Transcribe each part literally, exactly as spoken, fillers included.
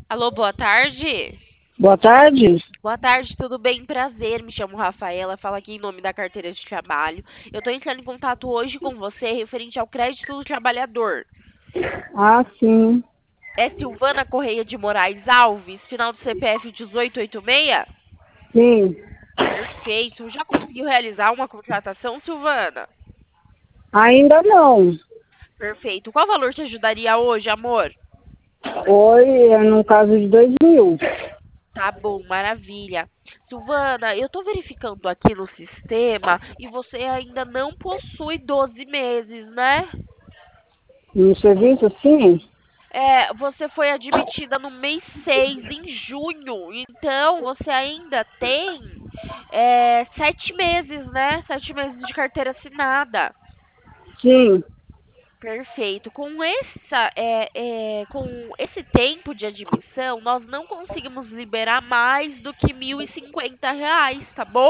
Alô, boa tarde. Boa tarde. Boa tarde, tudo bem? Prazer, me chamo Rafaela, falo aqui em nome da carteira de trabalho. Eu estou entrando em contato hoje com você referente ao crédito do trabalhador. Ah, sim. É Silvana Correia de Moraes Alves, final do C P F dezoito oitenta e seis? Sim. Perfeito. Já conseguiu realizar uma contratação, Silvana? Ainda não. Perfeito. Qual valor te ajudaria hoje, amor? Oi, é no caso de dois mil. Tá bom, maravilha. Silvana, eu tô verificando aqui no sistema e você ainda não possui doze meses, né? No serviço, sim? É, você foi admitida no mês seis, em junho. Então, você ainda tem é, sete meses, né? Sete meses de carteira assinada. Sim. Perfeito. Com essa, é, é, com esse tempo de admissão, nós não conseguimos liberar mais do que mil e cinquenta reais, tá bom?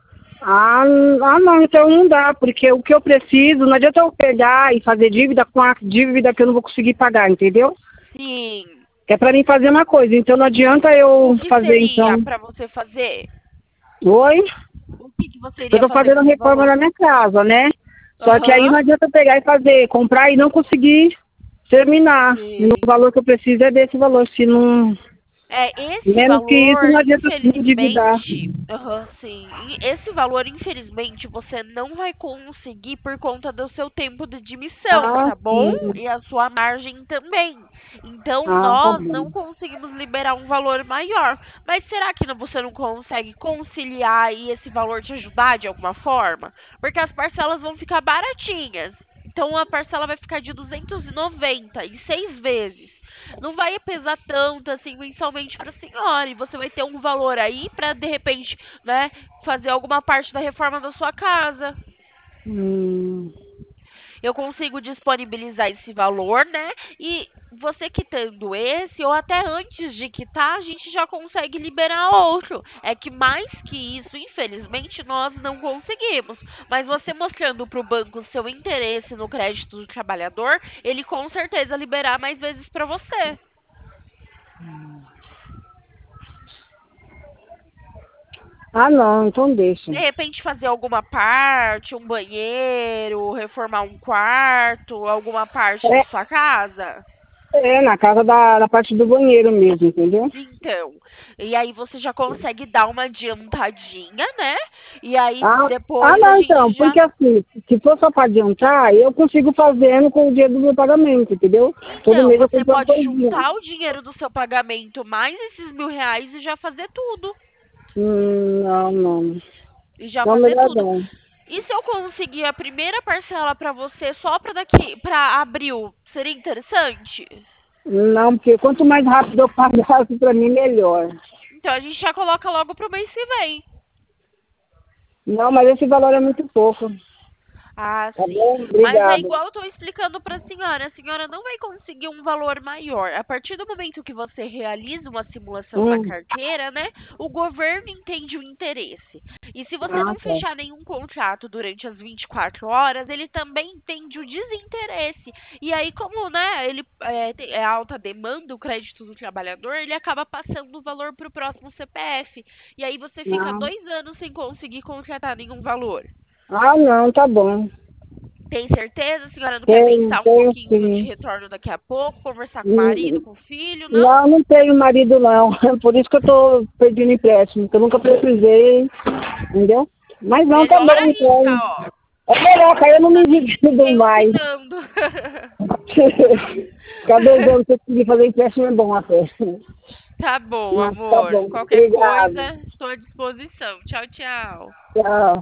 Ah, n- ah, não, então não dá, porque o que eu preciso, não adianta eu pegar e fazer dívida com a dívida que eu não vou conseguir pagar, entendeu? Sim. É pra mim fazer uma coisa, então não adianta O eu que fazer, seria então. para você fazer? Oi? O que que você Eu iria tô fazer com fazendo esse reforma valor? na minha casa, né? Só que aí Aham. não adianta eu pegar e fazer, comprar e não conseguir terminar. E no Sim. valor que eu preciso é desse valor, se não. É, esse Menos que isso, valor, não adianta me endividar. infelizmente, aham, sim. E esse valor, infelizmente, você não vai conseguir por conta do seu tempo de admissão, Ah, tá bom? sim. E a sua margem também. Então, Ah, tá nós bom. não conseguimos liberar um valor maior. Mas será que não- você não consegue conciliar e esse valor te ajudar de alguma forma? Porque as parcelas vão ficar baratinhas. Então, a parcela vai ficar de duzentos e noventa em seis vezes. Não vai pesar tanto assim mensalmente para a senhora e você vai ter um valor aí para de repente, né, fazer alguma parte da reforma da sua casa. Hum. Eu consigo disponibilizar esse valor, né? E você quitando esse ou até antes de quitar, a gente já consegue liberar outro. É que mais que isso, infelizmente, nós não conseguimos. Mas você mostrando para o banco o seu interesse no crédito do trabalhador, ele com certeza liberar mais vezes para você. Ah, não, então deixa. De repente fazer alguma parte, um banheiro, reformar um quarto, alguma parte da É, sua casa. é na casa da, da parte do banheiro mesmo, entendeu? Então, e aí você já consegue dar uma adiantadinha, né? E aí Ah, ah, depois a não, então, gente já. porque assim, se for só para adiantar, eu consigo fazendo com o dinheiro do meu pagamento, entendeu? Todo Então, mês eu você compro uma pode coisinha. juntar o dinheiro do seu pagamento mais esses mil reais e já fazer tudo. Hum, não, não. E já Não, fazer melhor tudo. não. E se eu conseguir a primeira parcela pra você só pra daqui, pra abril, seria interessante? Não, porque quanto mais rápido eu pagasse, para mim, melhor. Então a gente já coloca logo pro mês que vem. Não, mas esse valor é muito pouco. Ah, Tá sim. bom? Mas é Obrigado. igual eu tô explicando para a senhora, a senhora não vai conseguir um valor maior. A partir do momento que você realiza uma simulação na Hum, carteira, né, o governo entende o interesse. E se você ah, não tá. fechar nenhum contrato durante as vinte e quatro horas, ele também entende o desinteresse. E aí, como, né, ele é, tem- é alta demanda, o crédito do trabalhador, ele acaba passando o valor para o próximo C P F. E aí você fica Não. dois anos sem conseguir contratar nenhum valor. Ah, não, tá bom. Tem certeza? A senhora não quer Tenho, pensar um tenho pouquinho no de sim. retorno daqui a pouco, conversar com o marido, Hum, com o filho, não? Não, não tenho marido não. Por isso que eu tô pedindo empréstimo, que eu nunca precisei, entendeu? Mas não, tá Melhor bom, então. ainda, ó. É melhor, que aí eu não me Tá nem divido mais. pensando. Ficar dois anos sem conseguir fazer empréstimo é bom até. Tá bom, Mas tá amor. bom. Qualquer Obrigado. coisa, estou à disposição. Tchau, tchau. Tchau.